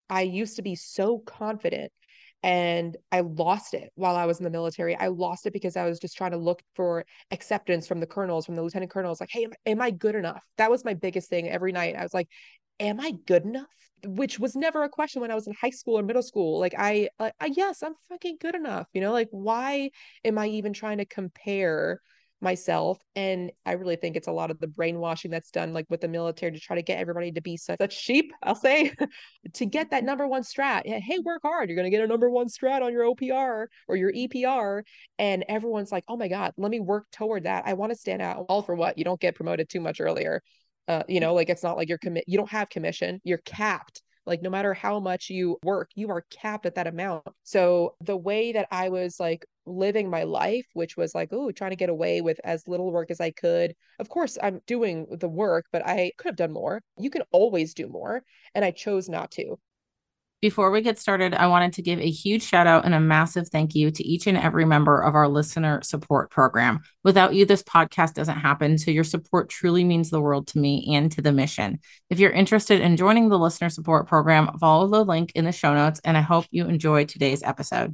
I used to be so confident and I lost it while I was in the military. I lost it because I was just trying to look for acceptance from the colonels, from the lieutenant colonels. Like, hey, am I good enough? That was my biggest thing every night. I was like, am I good enough? Which was never a question when I was in high school or middle school. Like, yes, I'm fucking good enough. Like, why am I even trying to compare myself? And I really think it's a lot of the brainwashing that's done, like with the military, to try to get everybody to be such sheep, I'll say, to get that number one strat. Hey, work hard. You're going to get a number one strat on your OPR or your EPR. And everyone's like, oh my God, let me work toward that. I want to stand out. All for what? You don't get promoted too much earlier. Like it's not like you don't have commission, you're capped. Like no matter how much you work, you are capped at that amount. So the way that I was like living my life, which was like, oh, trying to get away with as little work as I could. Of course, I'm doing the work, but I could have done more. You can always do more. And I chose not to. Before we get started, I wanted to give a huge shout out and a massive thank you to each and every member of our listener support program. Without you, this podcast doesn't happen. So your support truly means the world to me and to the mission. If you're interested in joining the listener support program, follow the link in the show notes, and I hope you enjoy today's episode.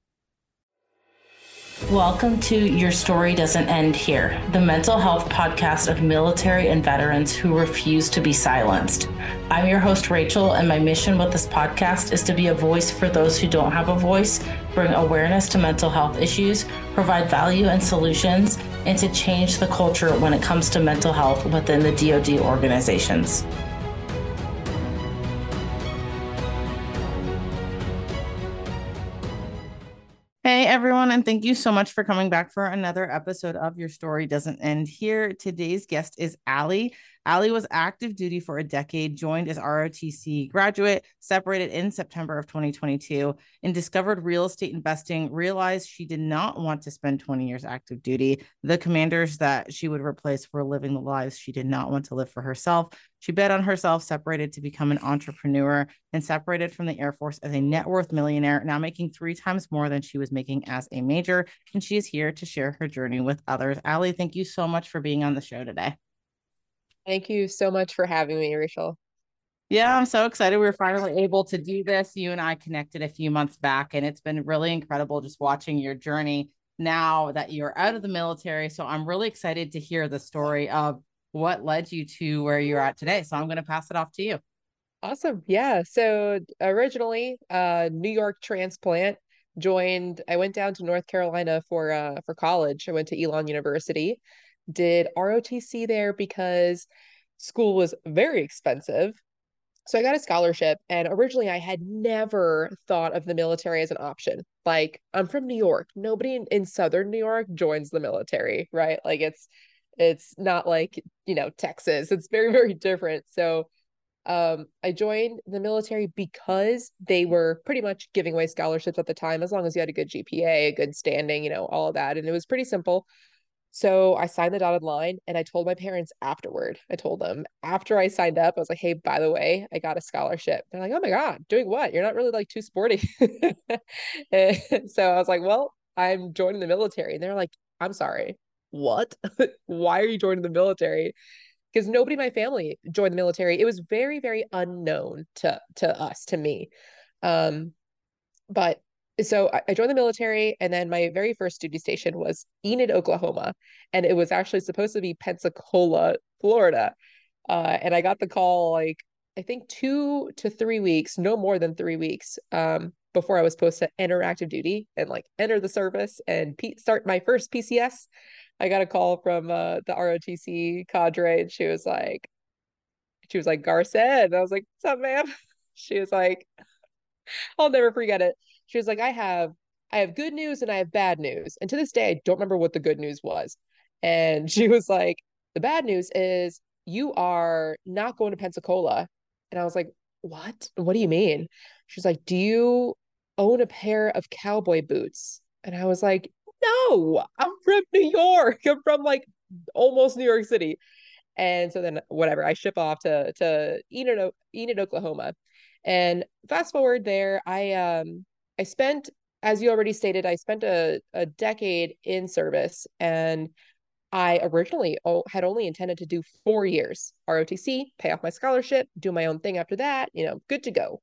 Welcome to Your Story Doesn't End Here, the mental health podcast of military and veterans who refuse to be silenced. I'm your host, Rachel, and my mission with this podcast is to be a voice for those who don't have a voice, bring awareness to mental health issues, provide value and solutions, and to change the culture when it comes to mental health within the DoD organizations. Hey everyone, and thank you so much for coming back for another episode of Your Story Doesn't End Here. Today's guest is Allie. Allie was active duty for a decade, joined as ROTC graduate, separated in September of 2022, and discovered real estate investing, realized she did not want to spend 20 years active duty. The commanders that she would replace were living the lives she did not want to live for herself. She bet on herself, separated to become an entrepreneur, and separated from the Air Force as a net worth millionaire, now making 3 times more than she was making as a major. And she is here to share her journey with others. Allie, thank you so much for being on the show today. Thank you so much for having me, Rachel. Yeah, I'm so excited. We were finally able to do this. You and I connected a few months back, and it's been really incredible just watching your journey now that you're out of the military. So I'm really excited to hear the story of what led you to where you're at today. So I'm going to pass it off to you. Awesome. Yeah. So originally, New York transplant, I went down to North Carolina for college. I went to Elon University, did ROTC there because school was very expensive. So I got a scholarship, and originally I had never thought of the military as an option. Like, I'm from New York. Nobody in Southern New York joins the military, right? Like it's not like, Texas. It's very, very different. So I joined the military because they were pretty much giving away scholarships at the time, as long as you had a good GPA, a good standing, all of that. And it was pretty simple. So I signed the dotted line and I told my parents afterward. I told them after I signed up, I was like, hey, by the way, I got a scholarship. They're like, oh my God, doing what? You're not really like too sporty. And so I was like, well, I'm joining the military. And they're like, I'm sorry, what? Why are you joining the military? Because nobody in my family joined the military. It was very, very unknown to us, to me. Um, but so I joined the military, and then my very first duty station was Enid, Oklahoma, and it was actually supposed to be Pensacola, Florida. And I got the call like I think 2 to 3 weeks, no more than 3 weeks, before I was supposed to enter active duty and like enter the service and start my first PCS. I got a call from the ROTC cadre, and she was like Garcet, and I was like, "What's up, ma'am?" She was like, I'll never forget it. She was like, I have good news and I have bad news. And to this day, I don't remember what the good news was. And she was like, the bad news is you are not going to Pensacola. And I was like, what? What do you mean? She's like, do you own a pair of cowboy boots? And I was like, no, I'm from New York. I'm from like almost New York City. And so then whatever, I ship off to Enid, Oklahoma. And fast forward there, I spent, as you already stated, I spent a decade in service, and I originally had only intended to do 4 years ROTC, pay off my scholarship, do my own thing after that, good to go.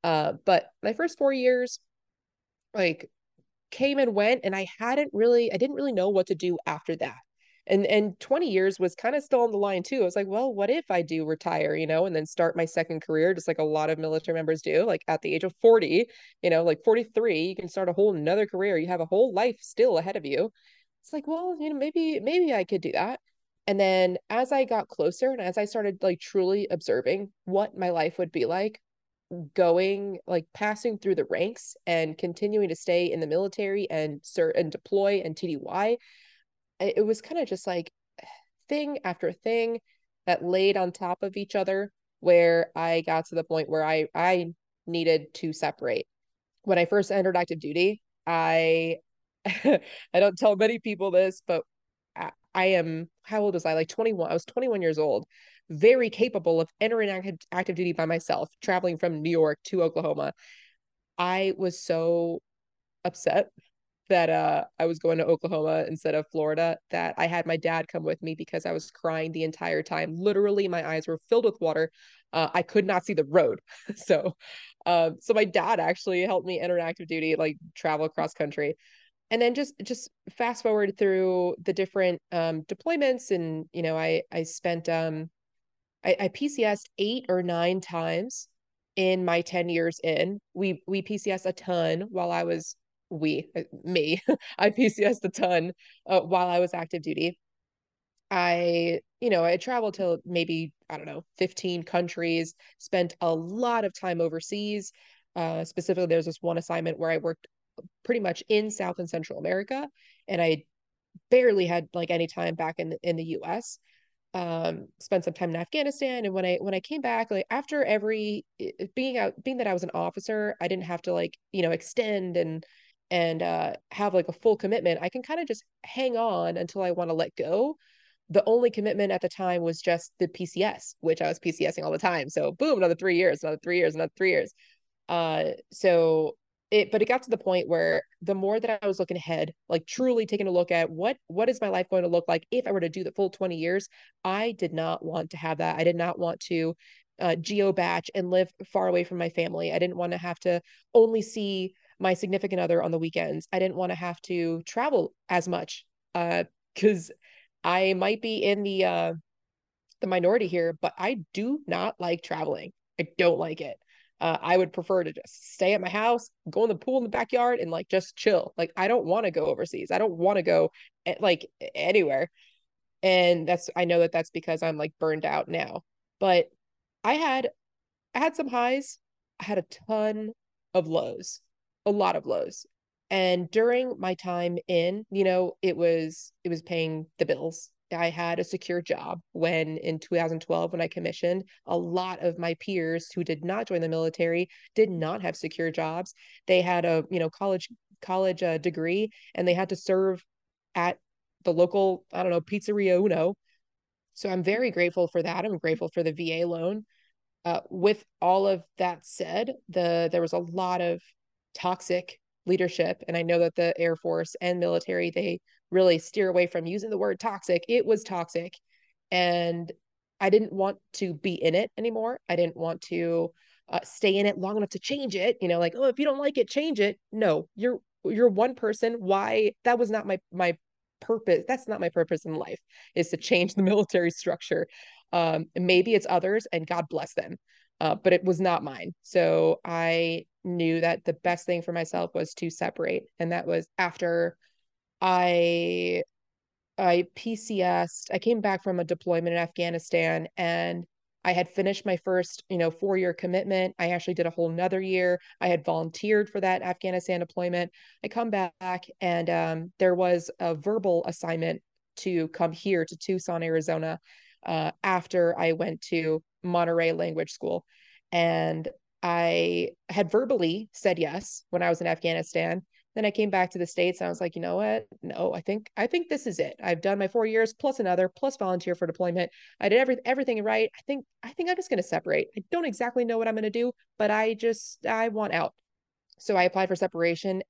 But my first 4 years, like, came and went, and I didn't really know what to do after that. And 20 years was kind of still on the line too. I was like, well, what if I do retire, and then start my second career, just like a lot of military members do, like at the age of 40, like 43, you can start a whole another career. You have a whole life still ahead of you. It's like, well, maybe I could do that. And then as I got closer and as I started like truly observing what my life would be like, going like passing through the ranks and continuing to stay in the military and and deploy and TDY, it was kind of just like thing after thing that laid on top of each other, where I got to the point where I needed to separate. When I first entered active duty, I I don't tell many people this, but I am, how old was I? Like 21. I was 21 years old, very capable of entering active duty by myself, traveling from New York to Oklahoma. I was so upset that I was going to Oklahoma instead of Florida, that I had my dad come with me because I was crying the entire time. Literally, my eyes were filled with water. I could not see the road. So so my dad actually helped me enter active duty, like travel across country. And then just fast forward through the different deployments, and I spent I PCSed 8 or 9 times in my 10 years in. We PCS a ton while I was we me I PCSed a ton while I was active duty. I traveled to maybe, I don't know, 15 countries, spent a lot of time overseas. Specifically, there's this one assignment where I worked pretty much in South and Central America, and I barely had like any time back in the US. Spent some time in Afghanistan, and when I came back, like after every being that I was an officer, I didn't have to like extend and have like a full commitment. I can kind of just hang on until I want to let go. The only commitment at the time was just the PCS, which I was PCSing all the time. So boom, another 3 years, another 3 years, another 3 years. So but it got to the point where the more that I was looking ahead, like truly taking a look at what is my life going to look like if I were to do the full 20 years, I did not want to have that. I did not want to geo batch and live far away from my family. I didn't want to have to only see my significant other on the weekends. I didn't want to have to travel as much because I might be in the minority here, but I do not like traveling. I don't like it. I would prefer to just stay at my house, go in the pool in the backyard, and like just chill. Like I don't want to go overseas. I don't want to go like anywhere. And I know that that's because I'm like burned out now. But I had I had some highs. I had a ton of lows, a lot of lows. And during my time in, it was paying the bills. I had a secure job when in 2012 when I commissioned. A lot of my peers who did not join the military did not have secure jobs. They had a, college degree, and they had to serve at the local, I don't know, Pizzeria Uno. So I'm very grateful for that. I'm grateful for the VA loan. With all of that said, there was a lot of toxic leadership, and I know that the Air Force and military, they really steer away from using the word toxic. It was toxic, and I didn't want to be in it anymore. I didn't want to stay in it long enough to change it. Like, oh, if you don't like it, change it. No, you're one person. Why? That was not my purpose. That's not my purpose in life, is to change the military structure. Maybe it's others, and God bless them. But it was not mine. So I knew that the best thing for myself was to separate. And that was after I I PCSed. I came back from a deployment in Afghanistan, and I had finished my first, 4 year commitment. I actually did a whole nother year. I had volunteered for that Afghanistan deployment. I come back, and there was a verbal assignment to come here to Tucson, Arizona, after I went to Monterey Language School. And I had verbally said yes when I was in Afghanistan. Then I came back to the States, and I was like, you know what? No, I think this is it. I've done my 4 years plus another, plus volunteer for deployment. I did everything right. I think I'm just gonna separate. I don't exactly know what I'm gonna do, but I want out. So I applied for separation,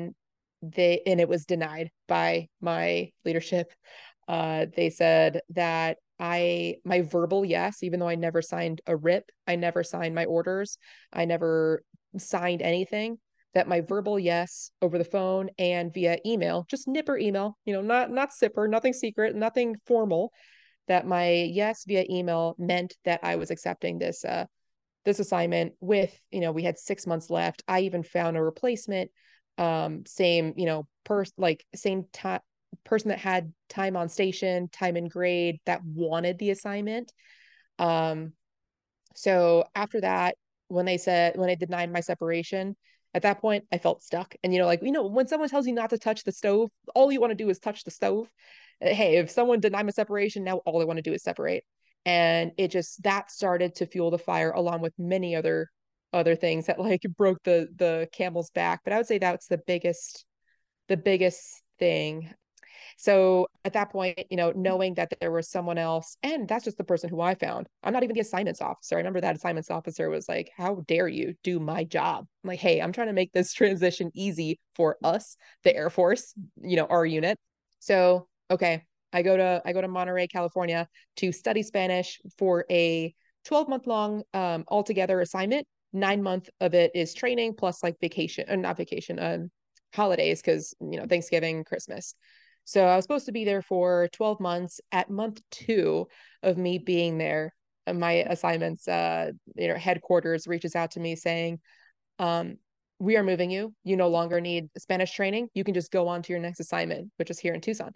and it was denied by my leadership. They said that my verbal yes, even though I never signed a RIP, I never signed my orders, I never signed anything, that my verbal yes over the phone and via email, just nipper email, not sipper, nothing secret, nothing formal, that my yes via email meant that I was accepting this assignment with, we had 6 months left. I even found a replacement, same, same time person that had time on station, time and grade, that wanted the assignment. Um, so after that, when they denied my separation, at that point I felt stuck. And when someone tells you not to touch the stove, all you want to do is touch the stove. Hey, if someone denied my separation, now all I want to do is separate. And that started to fuel the fire, along with many other things that like broke the camel's back. But I would say that's the biggest thing. So at that point, knowing that there was someone else, and that's just the person who I found. I'm not even the assignments officer. I remember that assignments officer was like, "How dare you do my job?" I'm like, "Hey, I'm trying to make this transition easy for us, the Air Force, our unit." So, okay, I go to Monterey, California to study Spanish for a 12-month long altogether assignment. 9 month of it is training plus like vacation, or not vacation, holidays, because Thanksgiving, Christmas. So I was supposed to be there for 12 months. At month 2 of me being there, my assignments, headquarters reaches out to me saying, um, we are moving you. You no longer need Spanish training. You can just go on to your next assignment, which is here in Tucson.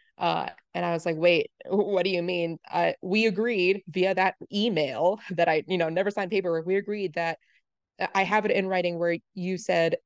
And I was like, wait, what do you mean? We agreed via that email that I, never signed paperwork. We agreed that I have it in writing where you said,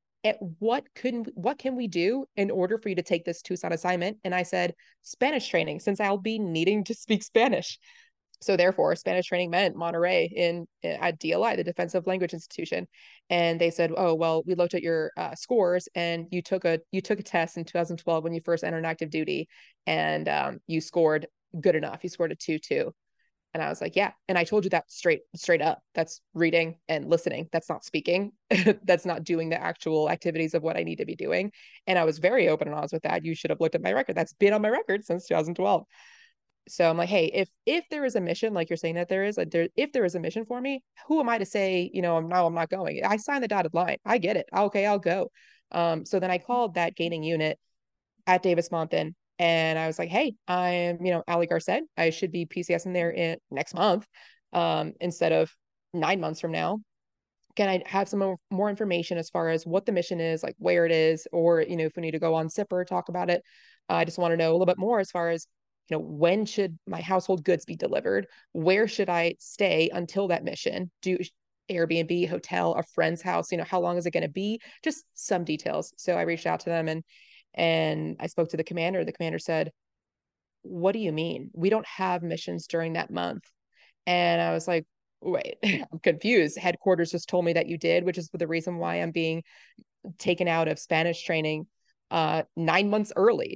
what can we do in order for you to take this Tucson assignment? And I said, Spanish training, since I'll be needing to speak Spanish. So therefore, Spanish training meant Monterey at DLI, the Defensive Language Institution. And they said, oh, well, we looked at your scores, and you took a test in 2012 when you first entered active duty, and you scored good enough. You scored a 2.2. And I was like, yeah. And I told you that straight up. That's reading and listening. That's not speaking. That's not doing the actual activities of what I need to be doing. And I was very open and honest with that. You should have looked at my record. That's been on my record since 2012. So I'm like, hey, if there is a mission, like you're saying that there is, if there is a mission for me, who am I to say, I'm not going? I signed the dotted line. I get it. Okay, I'll go. So then I called that gaining unit at Davis-Monthan, and I was like, hey, I'm, Ali Garcet. I should be PCS in there in next month, instead of 9 months from now. Can I have some more information as far as what the mission is, like where it is, or, if we need to go on SIPR, talk about it. I just want to know a little bit more as far as, when should my household goods be delivered? Where should I stay until that mission? Do Airbnb, hotel, a friend's house, how long is it going to be? Just some details. So I reached out to them, and I spoke to the commander. The commander said, what do you mean? We don't have missions during that month. And I was like, wait, I'm confused. Headquarters just told me that you did, which is the reason why I'm being taken out of Spanish training 9 months early.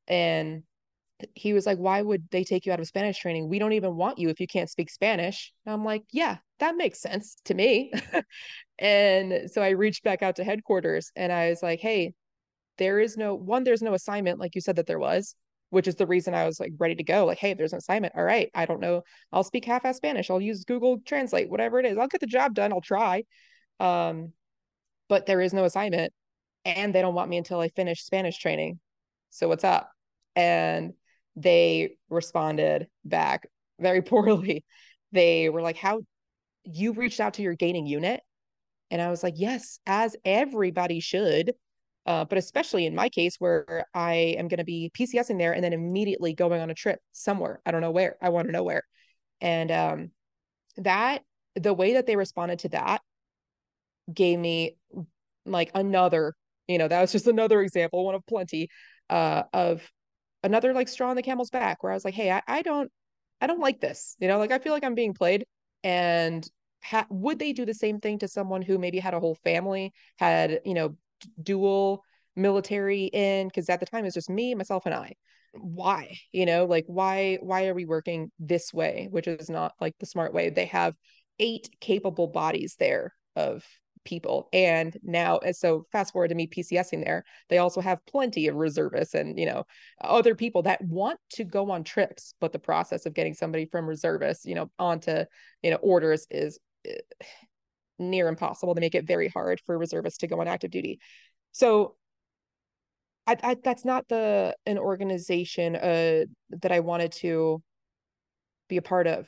And he was like, why would they take you out of Spanish training? We don't even want you if you can't speak Spanish. And I'm like, yeah, that makes sense to me. And so I reached back out to headquarters, and I was like, hey, there's no assignment like you said that there was, which is the reason I was like ready to go. Like, hey, if there's an assignment, all right, I don't know, I'll speak half-ass Spanish, I'll use Google Translate, whatever it is, I'll get the job done, I'll try. um but there is no assignment, and they don't want me until I finish Spanish training. So what's up? And they responded back very poorly. They were like, how, you reached out to your gaining unit? And I was like, yes, as everybody should. But especially in my case, where I am going to be PCSing there and then immediately going on a trip somewhere. I don't know where. I want to know where. And that the way that they responded to that gave me like another, that was just another example, one of plenty, of another like straw on the camel's back, where I was like, hey, I don't like this. Like I feel like I'm being played. And would they do the same thing to someone who maybe had a whole family, had, dual military in? Because at the time it was just me, myself, and I. Why? Like why are we working this way, which is not like the smart way? They have 8 capable bodies there of people. And now, so fast forward to me PCSing there, they also have plenty of reservists and, other people that want to go on trips, but the process of getting somebody from reservists, onto, orders is near impossible. They make it very hard for reservists to go on active duty. So that's not the an organization that I wanted to be a part of.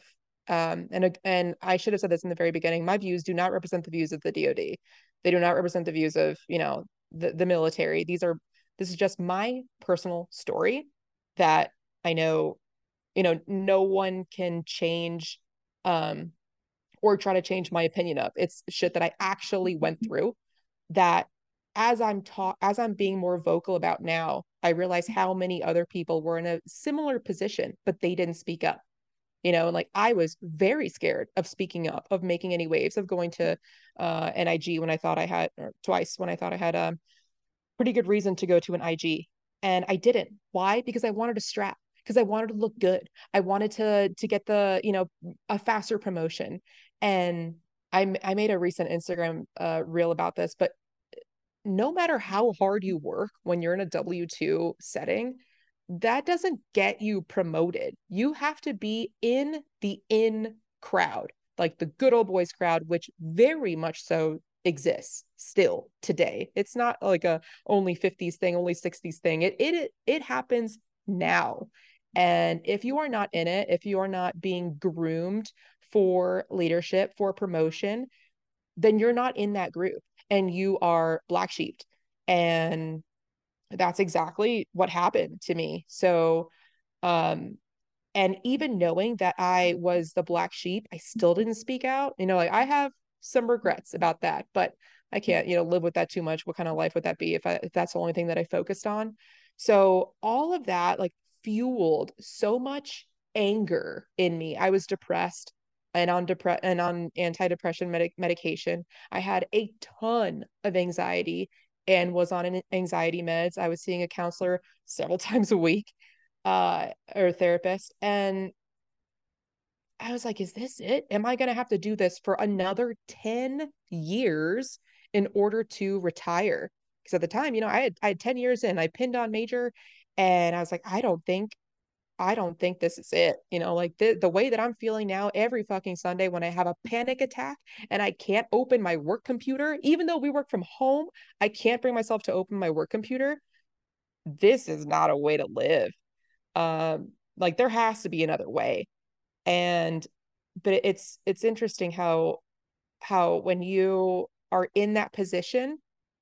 And I should have said this in the very beginning. My views do not represent the views of the DoD. They do not represent the views of, the military. This is just my personal story that I know, no one can change, um or try to change my opinion of. It's shit that I actually went through that as I'm being more vocal about now, I realize how many other people were in a similar position, but they didn't speak up. And like I was very scared of speaking up, of making any waves, of going to NIG when I thought I had, or twice when I thought I had pretty good reason to go to an IG. And I didn't. Why? Because I wanted a strap, because I wanted to look good. I wanted to get a faster promotion. And I made a recent Instagram reel about this, but no matter how hard you work when you're in a W-2 setting, that doesn't get you promoted. You have to be in the in crowd, like the good old boys crowd, which very much so exists still today. It's not like a only 50s thing, only 60s thing. It happens now. And if you are not in it, if you are not being groomed for leadership, for promotion, then you're not in that group and you are black sheeped. And that's exactly what happened to me. So, um, and even knowing that I was the black sheep, I still didn't speak out. Like I have some regrets about that, but I can't, live with that too much. What kind of life would that be if that's the only thing that I focused on? So all of that like fueled so much anger in me. I was depressed and on antidepressant medication. I had a ton of anxiety and was on an anxiety meds. I was seeing a counselor several times a week, or a therapist. And I was like, is this it? Am I going to have to do this for another 10 years in order to retire? Because at the time, I had 10 years in, I pinned on major, and I was like, I don't think this is it. Like the way that I'm feeling now every fucking Sunday when I have a panic attack and I can't open my work computer, even though we work from home, I can't bring myself to open my work computer. This is not a way to live. Like there has to be another way. And but it's interesting how when you are in that position,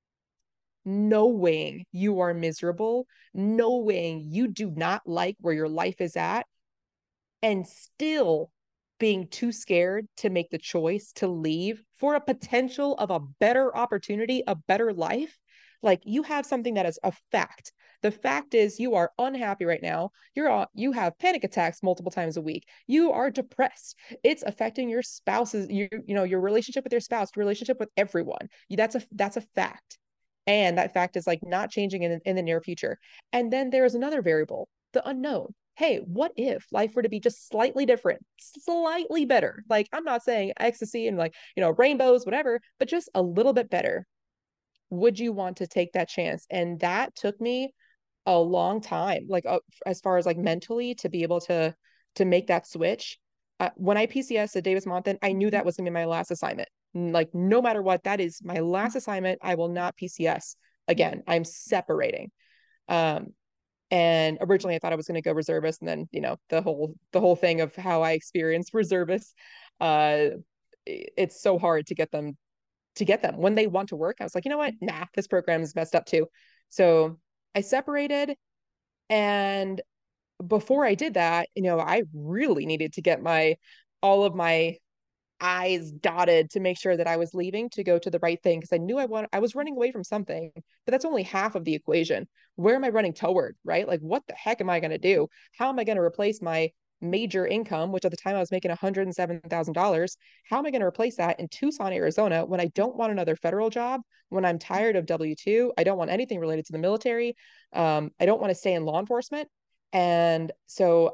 knowing you are miserable, knowing you do not like where your life is at, and still being too scared to make the choice to leave for a potential of a better opportunity, a better life, like you have something that is a fact. The fact is you are unhappy right now. You have panic attacks multiple times a week. You are depressed. It's affecting your spouse's your relationship with your spouse, relationship with everyone. That's a fact. And that fact is like not changing in the near future. And then there is another variable, the unknown. Hey, what if life were to be just slightly different, slightly better? Like, I'm not saying ecstasy and like, rainbows, whatever, but just a little bit better. Would you want to take that chance? And that took me a long time, like as far as like mentally to be able to make that switch. When I PCS at Davis Monthan, I knew that was gonna be my last assignment. Like, no matter what, that is my last assignment. I will not PCS again. I'm separating. Um, and originally I thought I was going to go reservist, and then the whole thing of how I experienced reservists, uh it's so hard to get them when they want to work. I was like, you know what, nah, this program is messed up too. So I separated, and before I did that, I really needed to get my all of my I's dotted to make sure that I was leaving to go to the right thing, because I knew I was running away from something, but that's only half of the equation. Where am I running toward, right? Like what the heck am I going to do? How am I going to replace my major income, which at the time I was making $107,000? How am I going to replace that in Tucson, Arizona, when I don't want another federal job, when I'm tired of W-2, I don't want anything related to the military, I don't want to stay in law enforcement. And so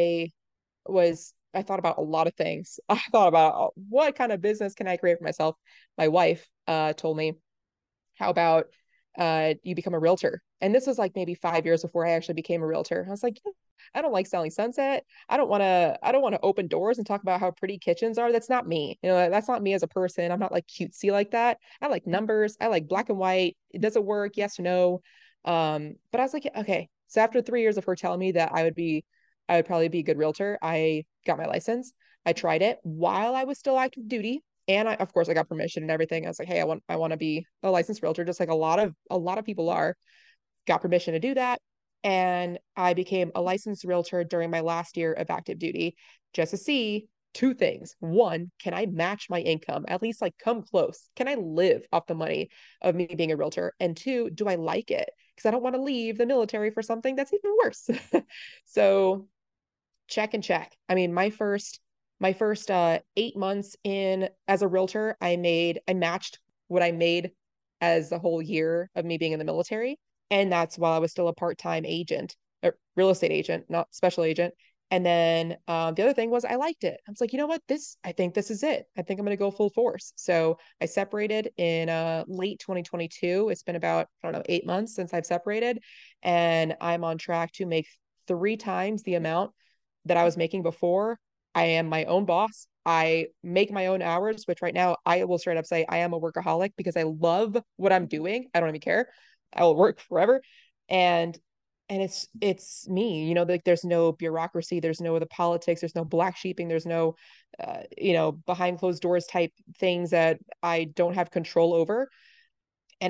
I thought about a lot of things. I thought about what kind of business can I create for myself. My wife told me, how about you become a realtor? And this was like maybe 5 years before I actually became a realtor. I was like, I don't like selling Sunset. I don't want to open doors and talk about how pretty kitchens are. That's not me. You know, that's not me as a person. I'm not like cutesy like that. I like numbers. I like black and white. Does it work? Yes or no? But I was like, okay. So after 3 years of her telling me that I would probably be a good realtor, I got my license. I tried it while I was still active duty. And of course, I got permission and everything. I was like, hey, I want to be a licensed realtor, just like a lot of people are. Got permission to do that. And I became a licensed realtor during my last year of active duty just to see two things. One, can I match my income? At least like come close. Can I live off the money of me being a realtor? And two, do I like it? Because I don't want to leave the military for something that's even worse. So check and check. I mean, my first 8 months in as a realtor, I matched what I made as the whole year of me being in the military. And that's while I was still a part-time agent, or real estate agent, not special agent. And then the other thing was I liked it. I was like, you know what? I think this is it. I think I'm going to go full force. So I separated in late 2022. It's been about, I don't know, 8 months since I've separated. And I'm on track to make 3 times the amount that I was making before. I am my own boss. I make my own hours, which right now I will straight up say I am a workaholic because I love what I'm doing. I don't even care. I will work forever. And it's me, you know, like there's no bureaucracy, there's no the politics, there's no black sheeping, there's no you know, behind closed doors type things that I don't have control over. And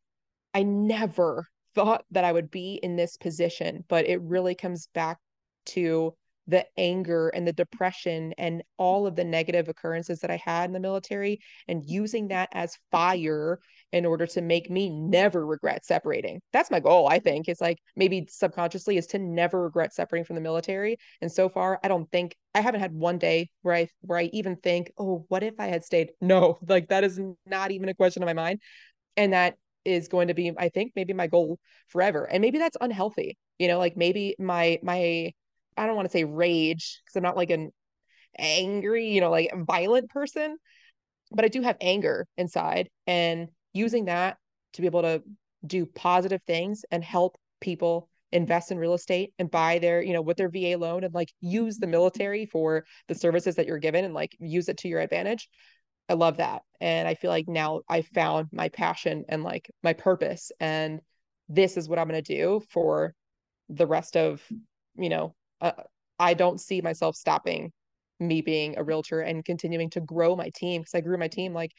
I never thought that I would be in this position, but it really comes back to the anger and the depression and all of the negative occurrences that I had in the military and using that as fire in order to make me never regret separating. That's my goal, I think. It's like maybe subconsciously is to never regret separating from the military. And so far, I haven't had one day where I even think, "Oh, what if I had stayed?" No, like that is not even a question in my mind. And that is going to be, I think, maybe my goal forever. And maybe that's unhealthy. You know, like maybe my I don't want to say rage because I'm not like an angry, you know, like violent person, but I do have anger inside, and using that to be able to do positive things and help people invest in real estate and buy their, you know, with their VA loan and like use the military for the services that you're given and like use it to your advantage. I love that. And I feel like now I found my passion and like my purpose. And this is what I'm going to do for the rest of, you know, I don't see myself stopping me being a realtor and continuing to grow my team because I grew my team like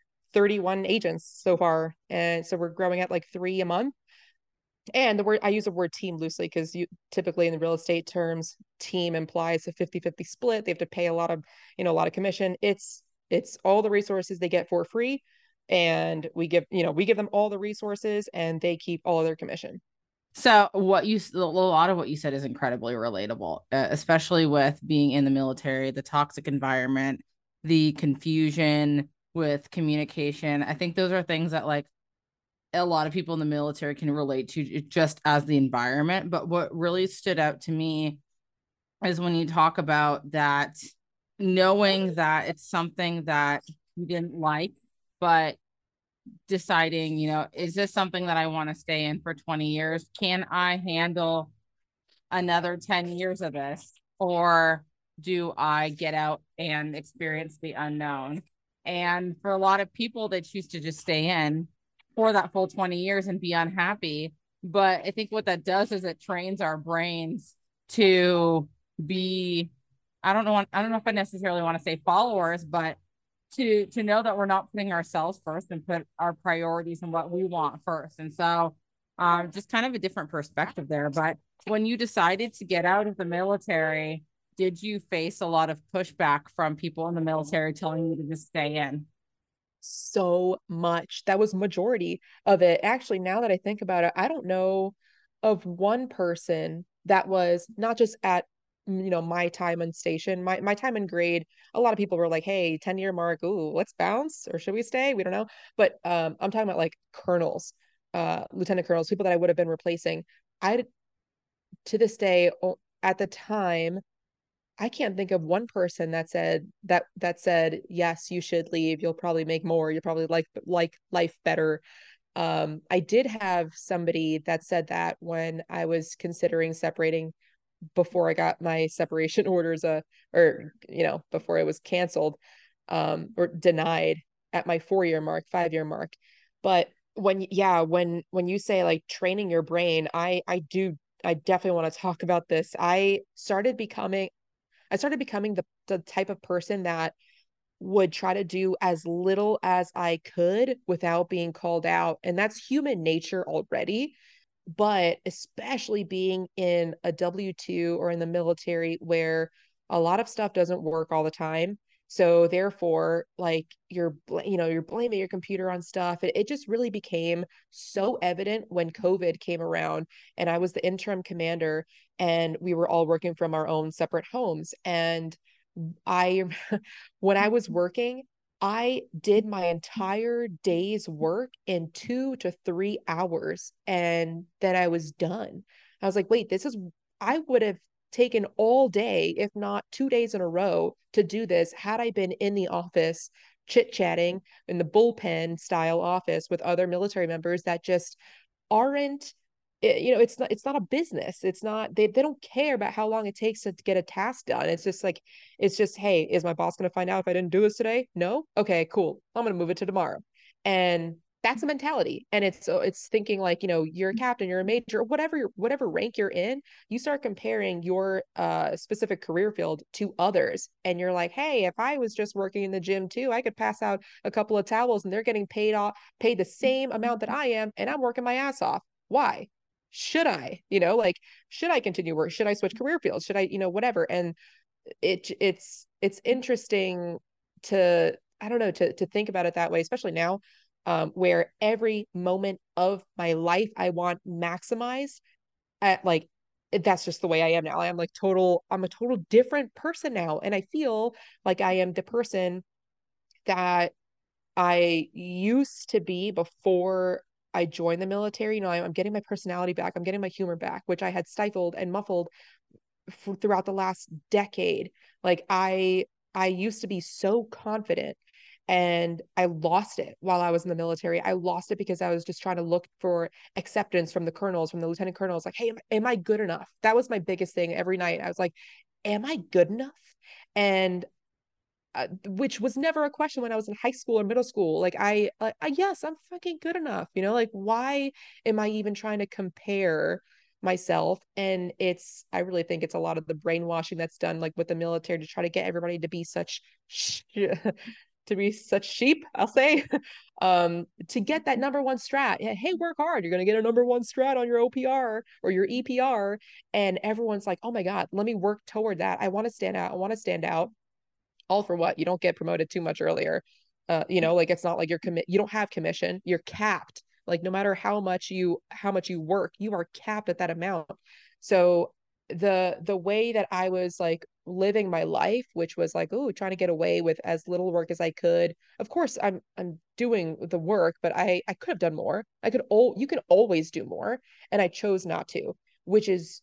31 agents so far. And so we're growing at like 3 a month. And the word I use the word team loosely because you typically in the real estate terms, team implies a 50-50 split. They have to pay a lot of, you know, a lot of commission. It's all the resources they get for free. And we give them all the resources and they keep all of their commission. So a lot of what you said is incredibly relatable, especially with being in the military, the toxic environment, the confusion with communication. I think those are things that like a lot of people in the military can relate to just as the environment. But what really stood out to me is when you talk about that, knowing that it's something that you didn't like, but deciding, you know, is this something that I want to stay in for 20 years? Can I handle another 10 years of this? Or do I get out and experience the unknown? And for a lot of people, they choose to just stay in for that full 20 years and be unhappy. But I think what that does is it trains our brains to be, I don't know if I necessarily want to say followers, but to know that we're not putting ourselves first and put our priorities and what we want first. And so just kind of a different perspective there. But when you decided to get out of the military, did you face a lot of pushback from people in the military telling you to just stay in? So much. That was majority of it. Actually, now that I think about it, I don't know of one person that was not just at you know my time on station, my time in grade. A lot of people were like, "Hey, 10-year mark, ooh, let's bounce or should we stay?" We don't know. But I'm talking about like colonels, lieutenant colonels, people that I would have been replacing. I to this day at the time I can't think of one person that said yes, you should leave. You'll probably make more. You'll probably like life better. I did have somebody that said that when I was considering separating before I got my separation orders, or, before it was canceled, or denied at my 4 year mark, 5 year mark. But when you say like training your brain, I definitely want to talk about this. I started becoming the type of person that would try to do as little as I could without being called out. And that's human nature already. But especially being in a W-2 or in the military where a lot of stuff doesn't work all the time. So therefore, like you're blaming your computer on stuff. It just really became so evident when COVID came around and I was the interim commander and we were all working from our own separate homes. And I, when I was working, I did my entire day's work in 2 to 3 hours and then I was done. I was like, wait, I would have taken all day, if not 2 days in a row, to do this had I been in the office chit-chatting in the bullpen style office with other military members that just aren't it's not a business. It's not they don't care about how long it takes to get a task done. It's just hey, is my boss going to find out if I didn't do this today? No. Okay, cool, I'm going to move it to tomorrow. And that's a mentality. And it's thinking like, you're a captain, you're a major, whatever rank you're in. You start comparing your specific career field to others and you're like, hey, if I was just working in the gym too, I could pass out a couple of towels and they're getting paid the same amount that I am, and I'm working my ass off. Why? Should I, like, should I continue work? Should I switch career fields? Should I, whatever? And it's interesting to, I don't know, to think about it that way, especially now, where every moment of my life I want maximized at like that's just the way I am now. I'm a total different person now. And I feel like I am the person that I used to be before I joined the military. I'm getting my personality back. I'm getting my humor back, which I had stifled and muffled throughout the last decade. Like I used to be so confident and I lost it while I was in the military. I lost it because I was just trying to look for acceptance from the colonels, from the lieutenant colonels. Like, hey, am I good enough? That was my biggest thing every night. I was like, am I good enough? And which was never a question when I was in high school or middle school. Like yes, I'm fucking good enough. Like why am I even trying to compare myself? And I really think it's a lot of the brainwashing that's done like with the military to try to get everybody to be to be such sheep, I'll say, to get that number one strat. Hey, work hard. You're going to get a number one strat on your OPR or your EPR. And everyone's like, oh my God, let me work toward that. I want to stand out. I want to stand out. All for what? You don't get promoted too much earlier. Like it's not like you don't have commission. You're capped. Like no matter how much you work, you are capped at that amount. So the way that I was like living my life, which was like, oh, trying to get away with as little work as I could. Of course, I'm doing the work, but I could have done more. You can always do more, and I chose not to, which is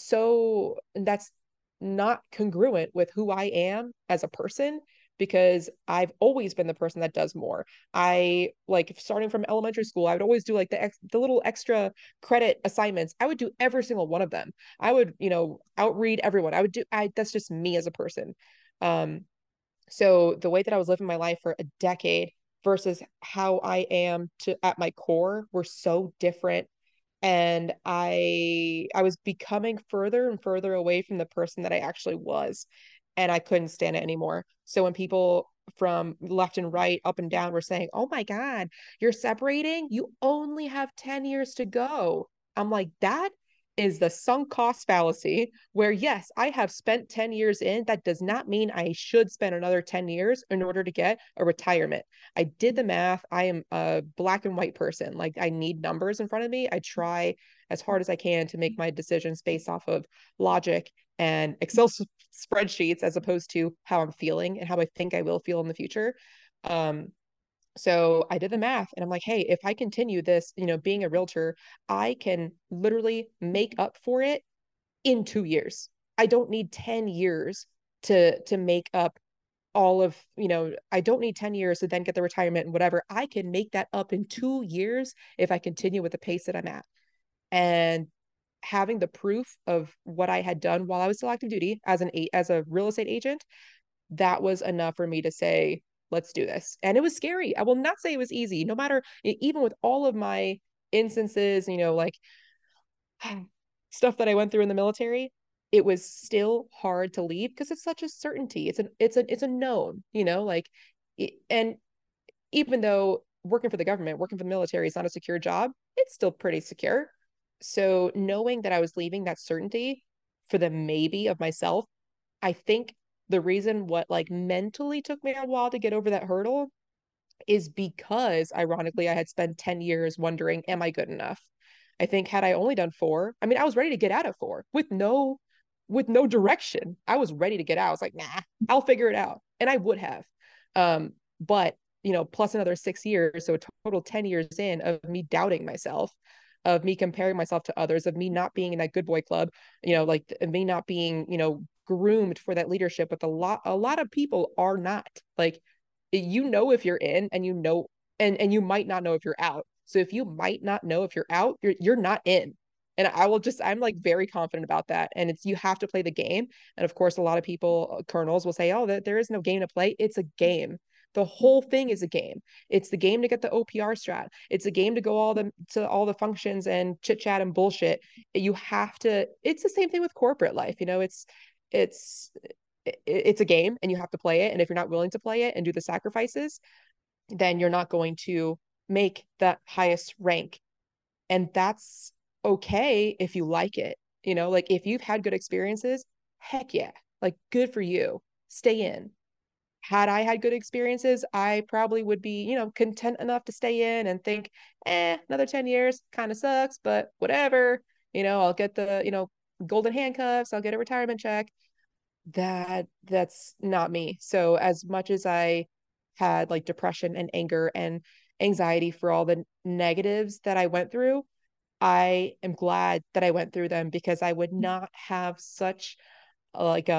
that's not congruent with who I am as a person because I've always been the person that does more. I like starting from elementary school, I would always do like the little extra credit assignments. I would do every single one of them. I would, outread everyone. That's just me as a person. Um, so the way that I was living my life for a decade versus how I am to at my core were so different, and I was becoming further and further away from the person that I actually was, and I couldn't stand it anymore. So when people from left and right, up and down were saying, "Oh my God, you're separating? You only have 10 years to go." I'm like, that is the sunk cost fallacy where yes, I have spent 10 years in. That does not mean I should spend another 10 years in order to get a retirement. I did the math. I am a black and white person. Like I need numbers in front of me. I try as hard as I can to make my decisions based off of logic and Excel spreadsheets as opposed to how I'm feeling and how I think I will feel in the future. Um, so I did the math and I'm like, hey, if I continue this, being a realtor, I can literally make up for it in 2 years. I don't need 10 years to make up all of, I don't need 10 years to then get the retirement and whatever. I can make that up in 2 years if I continue with the pace that I'm at. And having the proof of what I had done while I was still active duty as a real estate agent, that was enough for me to say, let's do this. And it was scary. I will not say it was easy, no matter, even with all of my instances, like stuff that I went through in the military, it was still hard to leave because it's such a certainty. It's a known, and even though working for the government, working for the military is not a secure job, it's still pretty secure. So knowing that I was leaving that certainty for the maybe of myself, I think the reason what like mentally took me a while to get over that hurdle is because ironically I had spent 10 years wondering, am I good enough? I think had I only done 4, I mean, I was ready to get out of 4 with no direction. I was ready to get out. I was like, nah, I'll figure it out. And I would have. But plus another 6 years, so a total 10 years in of me doubting myself, of me comparing myself to others, of me not being in that good boy club, like me not being, groomed for that leadership. But a lot of people are not. Like, if you're in, and and you might not know if you're out. So if you might not know if you're out, you're not in. And I'm like very confident about that. And you have to play the game. And of course, a lot of people, colonels, will say, oh, there is no game to play. It's a game. The whole thing is a game. It's the game to get the OPR strat. It's a game to go to all the functions and chit chat and bullshit. You have to. It's the same thing with corporate life. It's it's a game, and you have to play it. And if you're not willing to play it and do the sacrifices, then you're not going to make that highest rank. And that's okay if you like it. Like if you've had good experiences, heck yeah, like good for you. Stay in. Had I had good experiences, I probably would be, content enough to stay in and think, another 10 years kind of sucks, but whatever. I'll get the, golden handcuffs, I'll get a retirement check. That's not me. So as much as I had like depression and anger and anxiety for all the negatives that I went through, I am glad that I went through them, because I would not have such like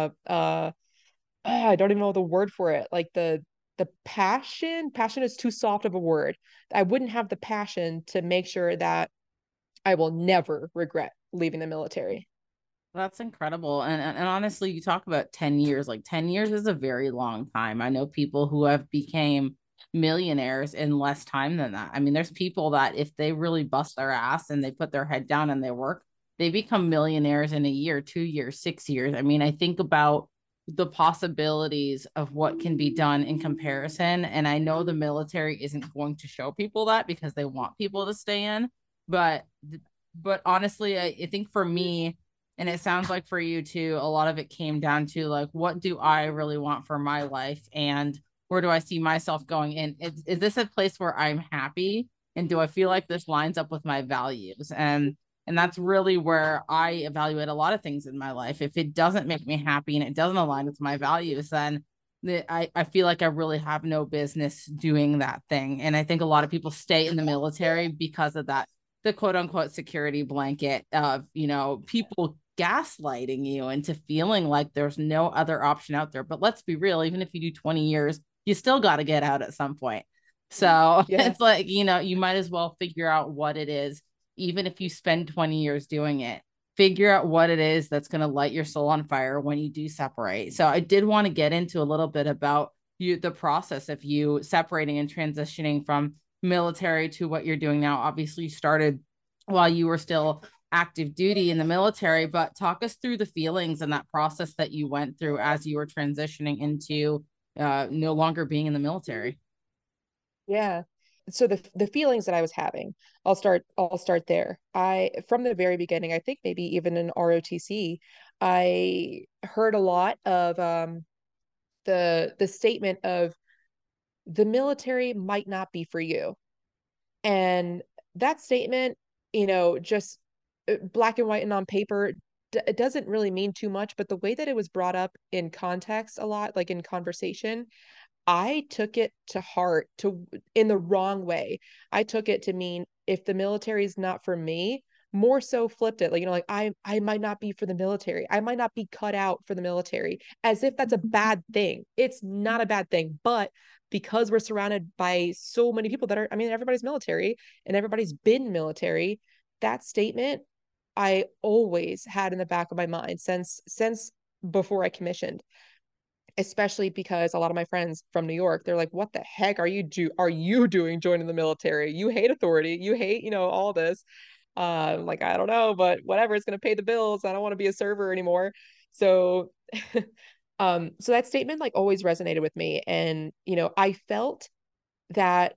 I don't even know the word for it. Like the passion is too soft of a word. I wouldn't have the passion to make sure that I will never regret leaving the military. That's incredible. And honestly, you talk about 10 years, like 10 years is a very long time. I know people who have became millionaires in less time than that. I mean, there's people that if they really bust their ass and they put their head down and they work, they become millionaires in a year, 2 years, 6 years. I mean, I think about the possibilities of what can be done in comparison. And I know the military isn't going to show people that because they want people to stay in. But but honestly, I think for me, and it sounds like for you too, a lot of it came down to like, what do I really want for my life? And where do I see myself going? And is this a place where I'm happy? And do I feel like this lines up with my values? And that's really where I evaluate a lot of things in my life. If it doesn't make me happy and it doesn't align with my values, then I feel like I really have no business doing that thing. And I think a lot of people stay in the military because of that, the quote unquote security blanket of, people gaslighting you into feeling like there's no other option out there. But let's be real, even if you do 20 years, you still got to get out at some point. So Yeah. it's like, you might as well figure out what it is, even if you spend 20 years doing it. Figure out what it is that's going to light your soul on fire when you do separate. So I did want to get into a little bit about the process of you separating and transitioning from military to what you're doing now. Obviously, you started while you were still active duty in the military, but talk us through the feelings and that process that you went through as you were transitioning into no longer being in the military. Yeah. So the feelings that I was having, I'll start there. I From the very beginning, I think maybe even in ROTC, I heard a lot of the statement of the military might not be for you. And that statement, just black and white and on paper, it doesn't really mean too much, but the way that it was brought up in context a lot, like in conversation, I took it to heart in the wrong way. I took it to mean if the military is not for me, more so flipped it. Like, like I might not be for the military. I might not be cut out for the military, as if that's a bad thing. It's not a bad thing, but because we're surrounded by so many people that are, I mean, everybody's military and everybody's been military, that statement, I always had in the back of my mind since before I commissioned, especially because a lot of my friends from New York, they're like, what the heck are you doing joining the military? You hate authority, you hate, all this. Like, I don't know, but whatever, it's gonna pay the bills. I don't want to be a server anymore. So so that statement like always resonated with me. And, I felt that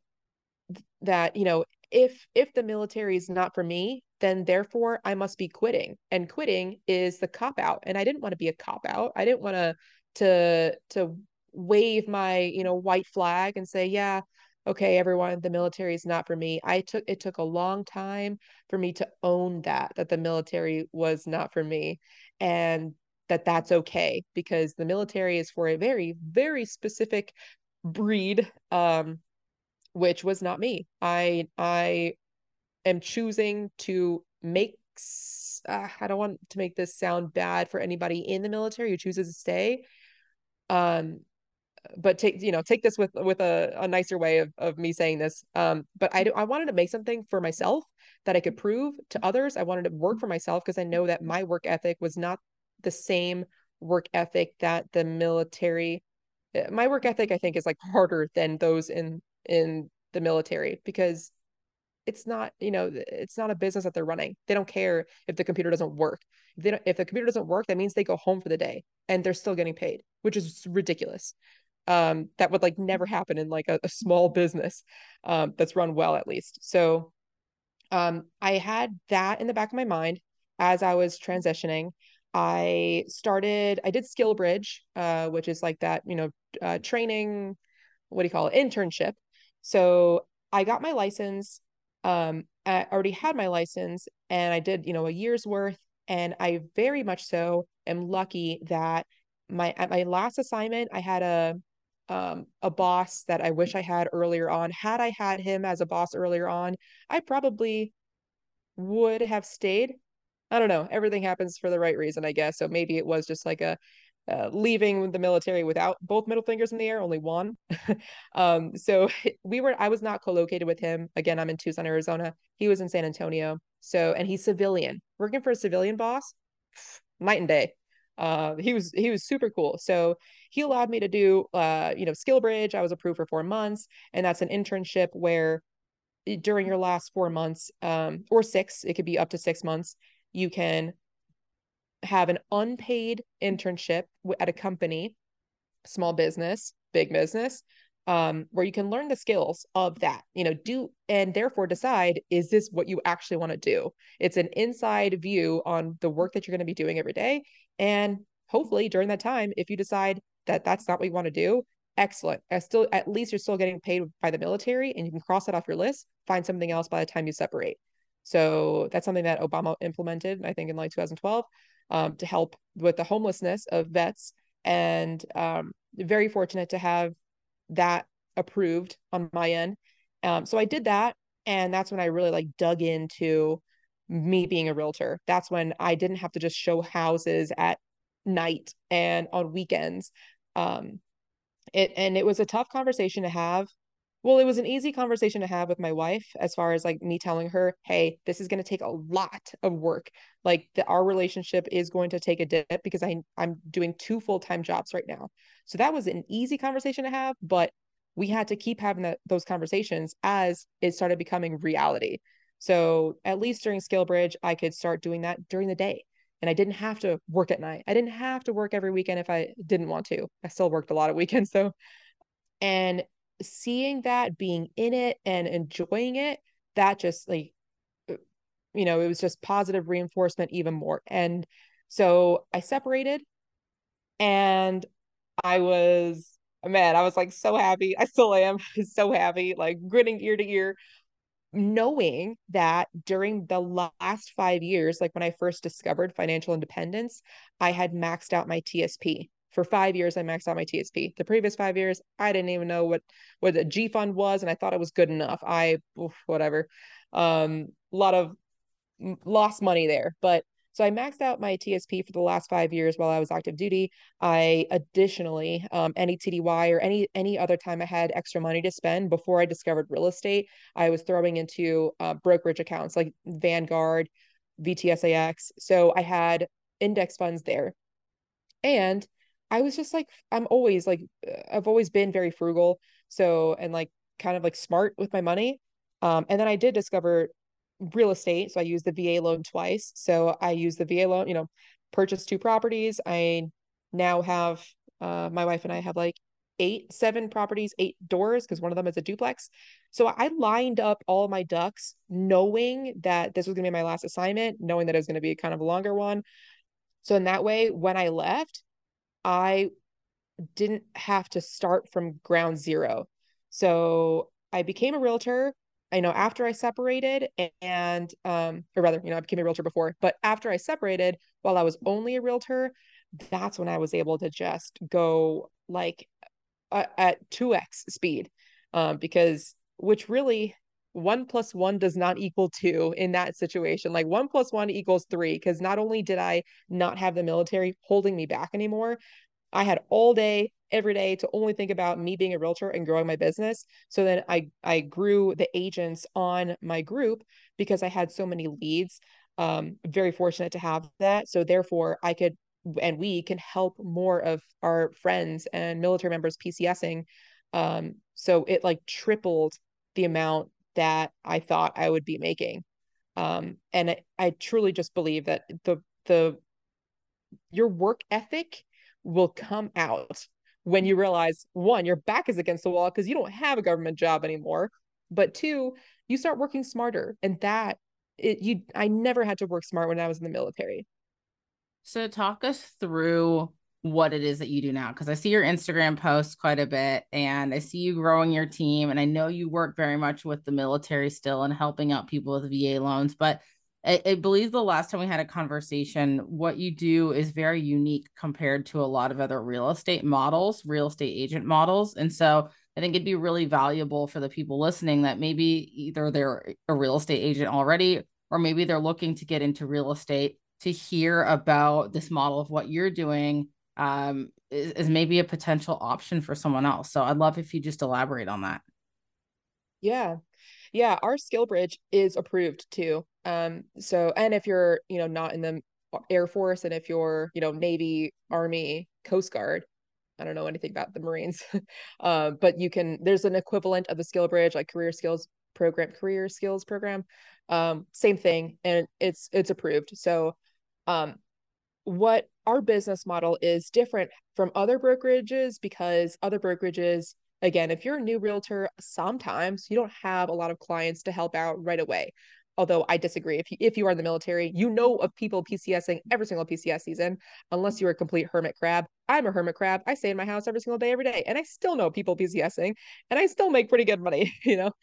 if the military is not for me, then therefore I must be quitting, and quitting is the cop out, and I didn't want to be a cop out. I didn't want to wave my white flag and say, yeah, okay, everyone, the military is not for me. It took a long time for me to own that the military was not for me, and that's okay, because the military is for a very, very specific breed, which was not me. I am choosing to make I don't want to make this sound bad for anybody in the military who chooses to stay. Um, but take this with a nicer way of me saying this. But I wanted to make something for myself that I could prove to others. I wanted to work for myself because I know that my work ethic was not the same work ethic that the military. My work ethic, I think, is like harder than those in the military, because it's not a business that they're running. They don't care if the computer doesn't work. If the computer doesn't work, that means they go home for the day and they're still getting paid, which is ridiculous. That would like never happen in like a small business, that's run well, at least. So I had that in the back of my mind as I was transitioning. I did Skill Bridge, which is like that, training, what do you call it, internship. So I got my license. I already had my license, and I did, a year's worth. And I very much so am lucky that at my last assignment, I had a boss that I wish I had earlier on. Had I had him as a boss earlier on, I probably would have stayed. I don't know. Everything happens for the right reason, I guess. So maybe it was just like a leaving the military without both middle fingers in the air, only one. So I was not co-located with him. Again, I'm in Tucson, Arizona. He was in San Antonio. So, and he's civilian. Working for a civilian boss, night and day. He was super cool. So he allowed me to do Skill Bridge. I was approved for 4 months, and that's an internship where during your last 4 months, or six, it could be up to 6 months, you can have an unpaid internship at a company, small business, big business, where you can learn the skills of that, do, and therefore decide, is this what you actually want to do? It's an inside view on the work that you're going to be doing every day. And hopefully during that time, if you decide that that's not what you want to do, excellent. At least you're still getting paid by the military, and you can cross that off your list, find something else by the time you separate. So that's something that Obama implemented, I think, in like 2012, to help with the homelessness of vets. And very fortunate to have that approved on my end. So I did that, and that's when I really like dug into me being a realtor. That's when I didn't have to just show houses at night and on weekends. Um, it was a tough conversation to have. Well, it was an easy conversation to have with my wife, as far as like me telling her, hey, this is going to take a lot of work. Like our relationship is going to take a dip because I'm doing two full-time jobs right now. So that was an easy conversation to have, but we had to keep having those conversations as it started becoming reality. So at least during Skillbridge, I could start doing that during the day. And I didn't have to work at night. I didn't have to work every weekend if I didn't want to. I still worked a lot of weekends though. And seeing that, being in it and enjoying it, that just like, it was just positive reinforcement even more. And so I separated, and I was, man, I was like so happy. I still am so happy, like grinning ear to ear, knowing that during the last 5 years, like when I first discovered financial independence, I had maxed out my TSP. For 5 years, I maxed out my TSP. The previous 5 years, I didn't even know what a G fund was, and I thought it was good enough. Whatever. A lot of lost money there. But so I maxed out my TSP for the last 5 years while I was active duty. I additionally, any TDY or any other time I had extra money to spend before I discovered real estate, I was throwing into brokerage accounts like Vanguard, VTSAX. So I had index funds there. And I was just like, I've always been very frugal. So, and like kind of like smart with my money. And then I did discover real estate. So I used the VA loan twice. So I used the VA loan, purchased two properties. I now have, my wife and I have like seven properties, eight doors, because one of them is a duplex. So I lined up all my ducks, knowing that this was going to be my last assignment, knowing that it was going to be kind of a longer one. So in that way, when I left, I didn't have to start from ground zero. So I became a realtor, I know after I separated or rather, I became a realtor before, but after I separated, while I was only a realtor, that's when I was able to just go like at 2x speed. Because which really 1 plus 1 does not equal 2 in that situation. Like 1 plus 1 equals 3. Because not only did I not have the military holding me back anymore, I had all day, every day to only think about me being a realtor and growing my business. So then I grew the agents on my group because I had so many leads. Very fortunate to have that. So therefore I could and we can help more of our friends and military members PCSing. So it like tripled the amount that I thought I would be making. And I truly just believe that the your work ethic will come out when you realize, one, your back is against the wall because you don't have a government job anymore, but two, you start working smarter. And that I never had to work smart when I was in the military. So talk us through what it is that you do now, because I see your Instagram posts quite a bit and I see you growing your team. And I know you work very much with the military still and helping out people with VA loans. But I believe the last time we had a conversation, what you do is very unique compared to a lot of other real estate models, real estate agent models. And so I think it'd be really valuable for the people listening that maybe either they're a real estate agent already, or maybe they're looking to get into real estate, to hear about this model of what you're doing is maybe a potential option for someone else. So I'd love if you just elaborate on that. Yeah. Yeah, our skill bridge is approved too. So and if you're, not in the Air Force, and if you're, Navy, Army, Coast Guard, I don't know anything about the Marines. But there's an equivalent of the skill bridge, like career skills program. Same thing, and it's approved. So um what our business model is different from other brokerages, because other brokerages, again, if you're a new realtor, sometimes you don't have a lot of clients to help out right away. Although I disagree. If you are in the military, you know of people PCSing every single PCS season, unless you're a complete hermit crab. I'm a hermit crab. I stay in my house every single day, every day, and I still know people PCSing, and I still make pretty good money,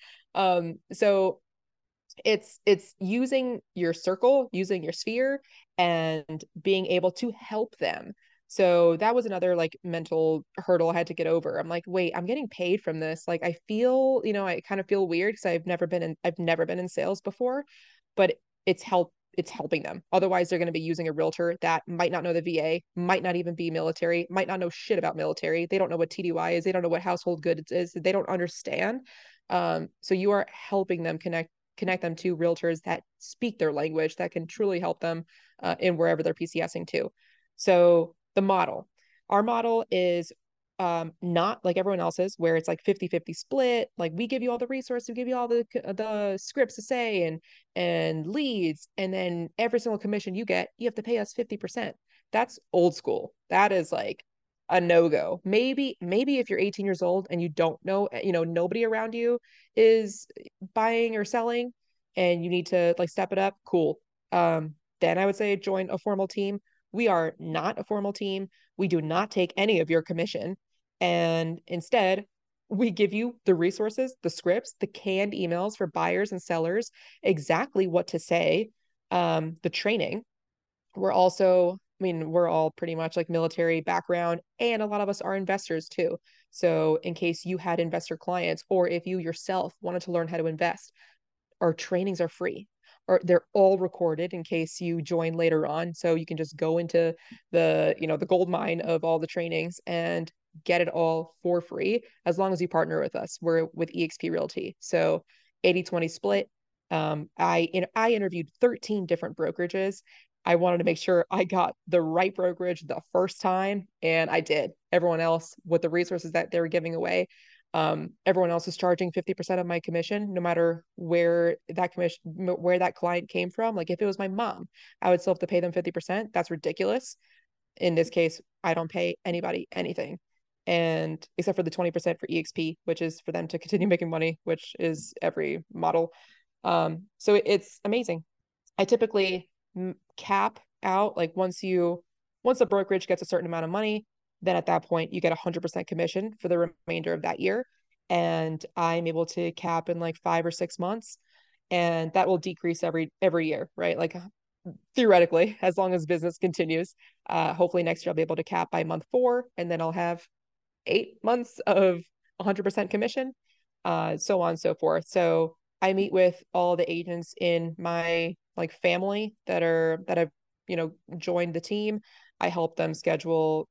So it's using your circle, using your sphere, and being able to help them. So that was another like mental hurdle I had to get over. I'm like, wait, I'm getting paid from this. Like I feel, I kind of feel weird because I've never been in sales before, but it's helping them. Otherwise, they're going to be using a realtor that might not know the VA, might not even be military, might not know shit about military. They don't know what TDY is. They don't know what household goods is. They don't understand. So you are helping them connect them to realtors that speak their language, that can truly help them in wherever they're PCSing to. So our model is not like everyone else's, where it's like 50-50 split. Like we give you all the resources, we give you all the scripts to say and leads, and then every single commission you get, you have to pay us 50%. That's old school. That is like a no-go. Maybe if you're 18 years old and you don't know, nobody around you is buying or selling, and you need to like step it up, cool. Then I would say join a formal team. We are not a formal team. We do not take any of your commission. And instead, we give you the resources, the scripts, the canned emails for buyers and sellers, exactly what to say, the training. We're all pretty much like military background, and a lot of us are investors too. So, in case you had investor clients, or if you yourself wanted to learn how to invest, our trainings are free, or they're all recorded in case you join later on. So you can just go into the gold mine of all the trainings and get it all for free as long as you partner with us. We're with eXp Realty. So 80-20 split. I interviewed 13 different brokerages. I wanted to make sure I got the right brokerage the first time, and I did. Everyone else, with the resources that they were giving away, everyone else was charging 50% of my commission, no matter where that client came from. Like if it was my mom, I would still have to pay them 50%. That's ridiculous. In this case, I don't pay anybody anything. And except for the 20% for EXP, which is for them to continue making money, which is every model. So it's amazing. I typically cap out like once the brokerage gets a certain amount of money, then at that point you get 100% commission for the remainder of that year. And I'm able to cap in like 5 or 6 months, and that will decrease every year, right? Like theoretically, as long as business continues. Hopefully next year I'll be able to cap by month 4, and then I'll have 8 months of 100% commission, so on and so forth. So I meet with all the agents in my like family that have joined the team. I help them schedule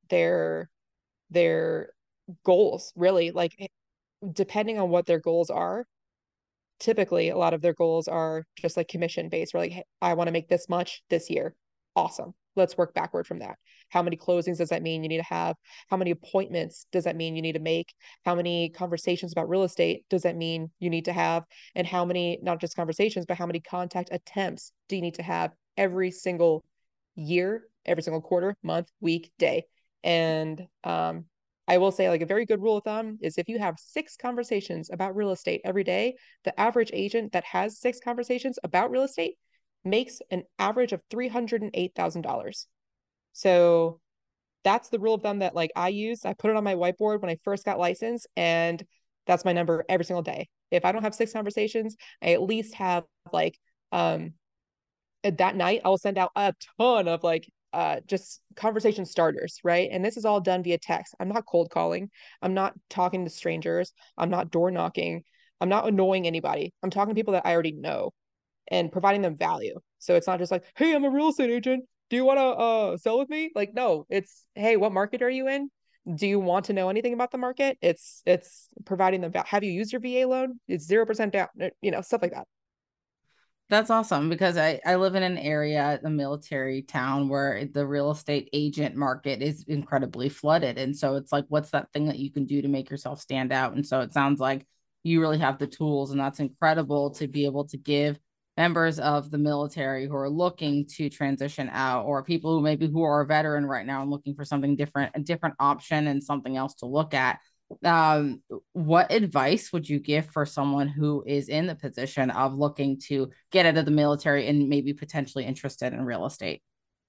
their goals, really, like depending on what their goals are. Typically a lot of their goals are just like commission based. We're like, hey, I want to make this much this year. Awesome, let's work backward from that. How many closings does that mean you need to have? How many appointments does that mean you need to make? How many conversations about real estate does that mean you need to have? And how many, not just conversations, but how many contact attempts do you need to have every single year, every single quarter, month, week, day? And I will say, like, a very good rule of thumb is if you have 6 conversations about real estate every day, the average agent that has 6 conversations about real estate makes an average of $308,000. So that's the rule of thumb that like I use. I put it on my whiteboard when I first got licensed, and that's my number every single day. If I don't have 6 conversations, I at least have like um that night I'll send out a ton of like just conversation starters, right? And this is all done via text. I'm not cold calling. I'm not talking to strangers. I'm not door knocking. I'm not annoying anybody. I'm talking to people that I already know and providing them value. So it's not just like, hey, I'm a real estate agent. Do you want to sell with me? Like, no, it's, hey, what market are you in? Do you want to know anything about the market? It's providing them value. Have you used your VA loan? It's 0% down, stuff like that. That's awesome because I live in an area, a military town, where the real estate agent market is incredibly flooded. And so it's like, what's that thing that you can do to make yourself stand out? And so it sounds like you really have the tools, and that's incredible to be able to give members of the military who are looking to transition out, or people who are a veteran right now and looking for something different, a different option and something else to look at. What advice would you give for someone who is in the position of looking to get out of the military and maybe potentially interested in real estate?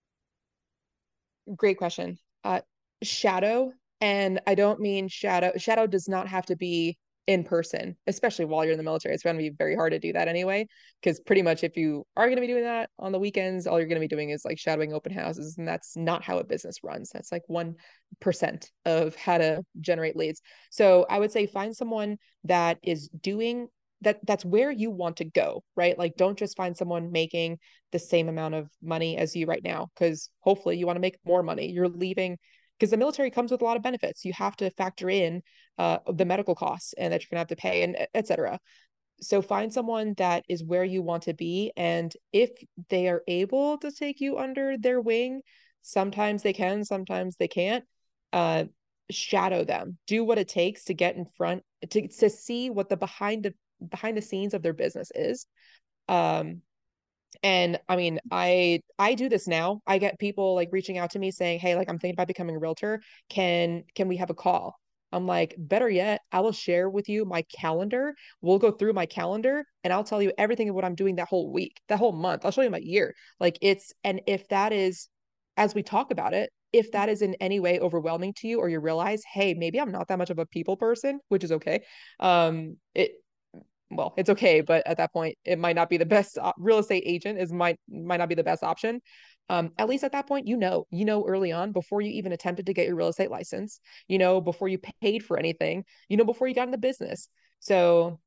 Great question. Shadow, and I don't mean shadow. Shadow does not have to be in person, especially while you're in the military. It's going to be very hard to do that anyway, because pretty much if you are going to be doing that on the weekends, all you're going to be doing is like shadowing open houses, and that's not how a business runs. That's like 1% of how to generate leads. So I would say find someone that is doing that's where you want to go, right? Like don't just find someone making the same amount of money as you right now, because hopefully you want to make more money. You're leaving because the military comes with a lot of benefits. You have to factor in the medical costs and that you're gonna have to pay, and etc. So find someone that is where you want to be, and if they are able to take you under their wing, sometimes they can, sometimes they can't. Uh, Shadow them. Do what it takes to get in front to see what the behind the scenes of their business is. Um, and I mean, I do this now. I get people like reaching out to me saying, "Hey, like I'm thinking about becoming a realtor. Can we have a call?" I'm like, "Better yet, I will share with you my calendar. We'll go through my calendar and I'll tell you everything of what I'm doing that whole week, that whole month. I'll show you my year." Like and if that is, as we talk about it, if that is in any way overwhelming to you, or you realize, "Hey, maybe I'm not that much of a people person," which is okay. It well, it's okay, but at that point, it might not be the best real estate agent is might not be the best option. At least at that point, early on before you even attempted to get your real estate license, before you paid for anything, before you got in the business. So,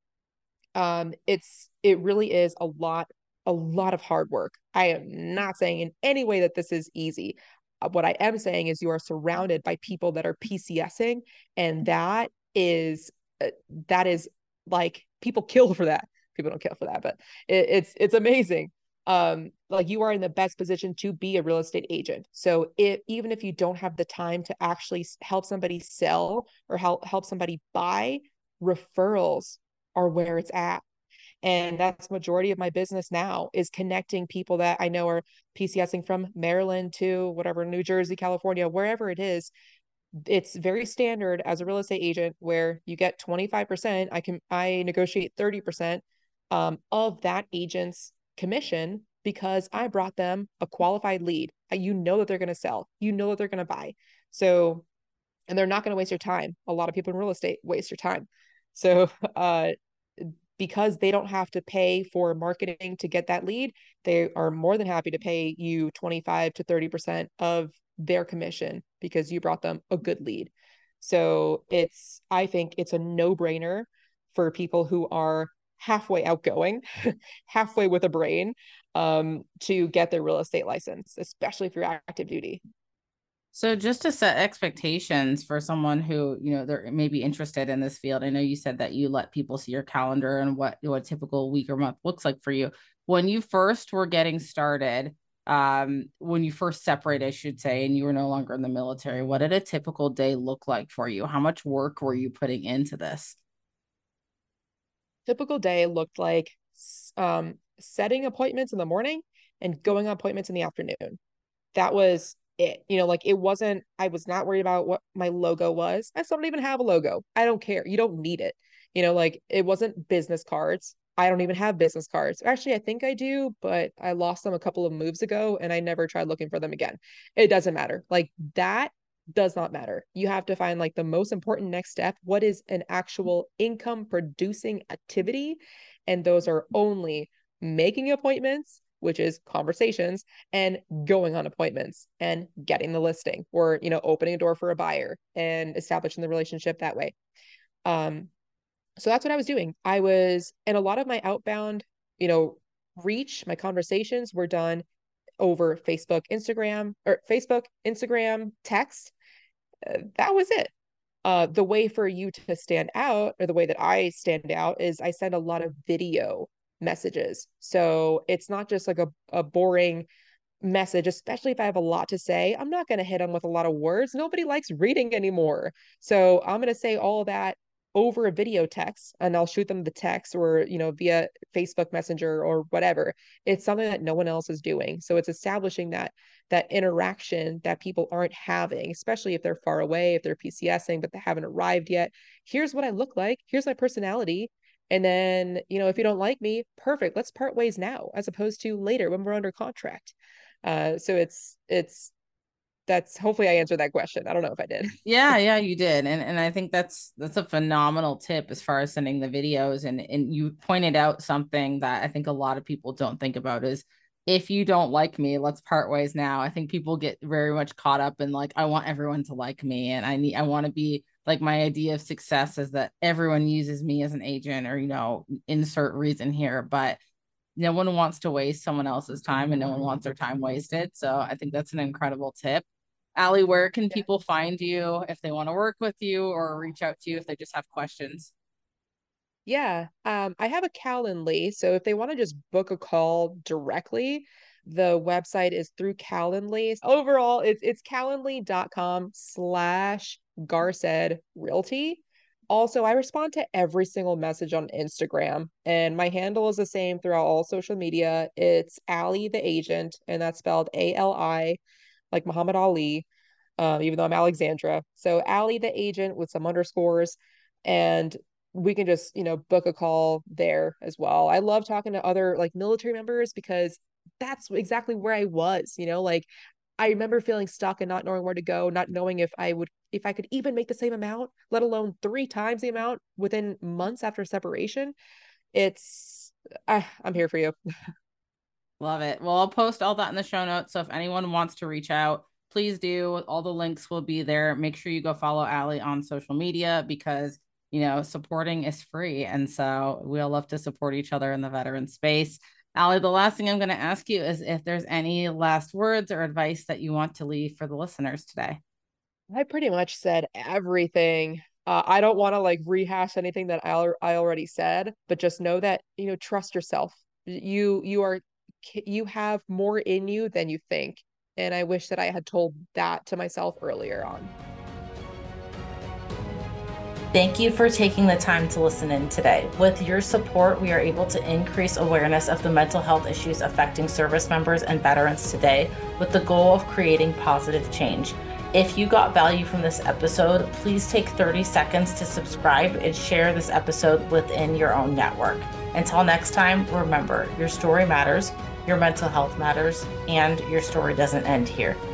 it really is a lot of hard work. I am not saying in any way that this is easy. What I am saying is you are surrounded by people that are PCSing, and that is like people kill for that. people don't care for that, but it's amazing. Like you are in the best position to be a real estate agent. So even if you don't have the time to actually help somebody sell or help somebody buy, referrals are where it's at. And that's majority of my business now is connecting people that I know are PCSing from Maryland to whatever, New Jersey, California, wherever it is. It's very standard as a real estate agent where you get 25%. I negotiate 30% of that agent's commission because I brought them a qualified lead. You know that they're going to sell. You know that they're going to buy. So, and they're not going to waste your time. A lot of people in real estate waste your time. So, because they don't have to pay for marketing to get that lead, they are more than happy to pay you 25 to 30% of their commission because you brought them a good lead. So I think it's a no-brainer for people who are halfway outgoing, halfway with a brain, to get their real estate license, especially if you're active duty. So just to set expectations for someone who, they're maybe interested in this field. I know you said that you let people see your calendar and what a typical week or month looks like for you. When you first were getting started, when you first separated, I should say, and you were no longer in the military, what did a typical day look like for you? How much work were you putting into this? Typical day looked like setting appointments in the morning and going on appointments in the afternoon. That was it. Like I was not worried about what my logo was. I still don't even have a logo. I don't care. You don't need it. Like it wasn't business cards. I don't even have business cards. Actually, I think I do, but I lost them a couple of moves ago and I never tried looking for them again. It doesn't matter. Like that does not matter. You have to find like the most important next step. What is an actual income producing activity? And those are only making appointments, which is conversations, and going on appointments and getting the listing or, opening a door for a buyer and establishing the relationship that way. So that's what I was doing. And a lot of my outbound, reach, my conversations were done over Facebook, Instagram, text. That was it. The way for you to stand out, or the way that I stand out, is I send a lot of video messages. So it's not just like a boring message, especially if I have a lot to say. I'm not going to hit them with a lot of words. Nobody likes reading anymore. So I'm going to say all that over a video text, and I'll shoot them the text or, via Facebook Messenger or whatever. It's something that no one else is doing. So it's establishing that interaction that people aren't having, especially if they're far away, if they're PCSing, but they haven't arrived yet. Here's what I look like. Here's my personality. And then, if you don't like me, perfect. Let's part ways now, as opposed to later when we're under contract. So that's hopefully I answered that question. I don't know if I did. Yeah, you did. And I think that's a phenomenal tip as far as sending the videos. And you pointed out something that I think a lot of people don't think about is, if you don't like me, let's part ways now. I think people get very much caught up in like, I want everyone to like me, and I want to be like, my idea of success is that everyone uses me as an agent, or, insert reason here. But no one wants to waste someone else's time, and no one wants their time wasted. So I think that's an incredible tip. Allie, where can Yeah. people find you if they want to work with you, or reach out to you if they just have questions? Yeah. I have a Calendly. So if they want to just book a call directly, the website is through Calendly. Overall, it's calendly.com/Garced Realty. Also, I respond to every single message on Instagram, and my handle is the same throughout all social media. It's Ali the Agent, and that's spelled ALI, like Muhammad Ali, even though I'm Alexandra. So Ali the Agent with some underscores, and we can just, book a call there as well. I love talking to other like military members because that's exactly where I was, like I remember feeling stuck and not knowing where to go, not knowing if I could even make the same amount, let alone 3 times the amount within months after separation. I'm here for you. Love it. Well, I'll post all that in the show notes. So if anyone wants to reach out, please do. All the links will be there. Make sure you go follow Allie on social media because, supporting is free. And so we all love to support each other in the veteran space. Allie, the last thing I'm going to ask you is if there's any last words or advice that you want to leave for the listeners today. I pretty much said everything. I don't want to like rehash anything that I already said, but just know that, trust yourself. You have more in you than you think. And I wish that I had told that to myself earlier on. Thank you for taking the time to listen in today. With your support, we are able to increase awareness of the mental health issues affecting service members and veterans today, with the goal of creating positive change. If you got value from this episode, please take 30 seconds to subscribe and share this episode within your own network. Until next time, remember, your story matters, your mental health matters, and your story doesn't end here.